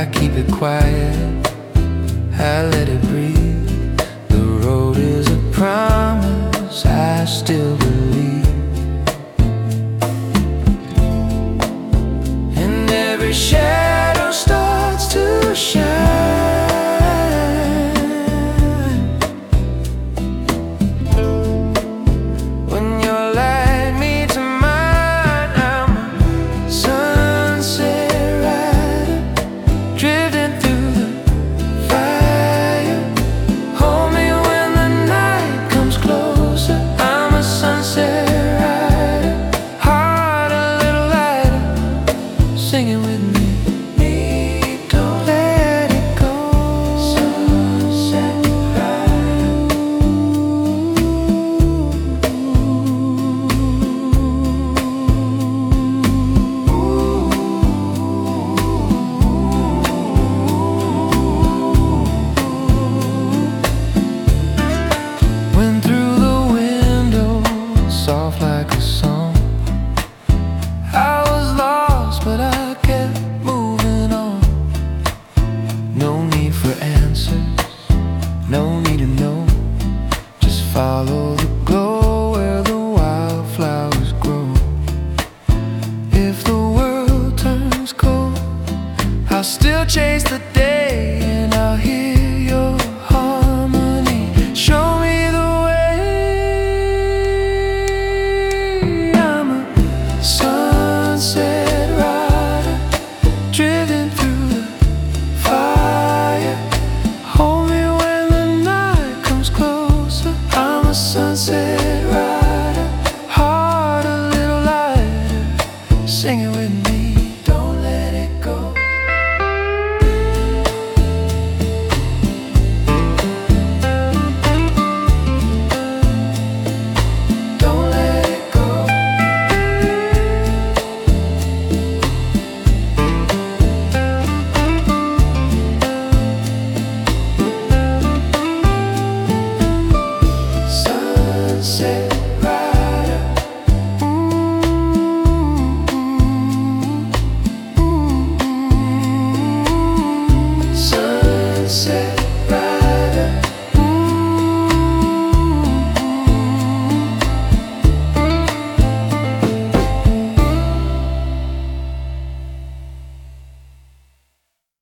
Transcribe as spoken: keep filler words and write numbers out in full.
I keep it quiet, I let it breathe. The road is a promise, I still believe. And every shadow starts to shine when your light meets mine. I'm a sunset rider, drifting through the fire. Hold me when the night comes closer. I'm a sunset rider, heart a little lighter, singing with me. Don't let it go. Sunset rider. Went through the window, soft like a song. I was lost, but I kept moving on. No need for answers, no need to know. Just follow the glow where the wildflowers grow. If the world turns cold, I'll still chase the day, and I'll hear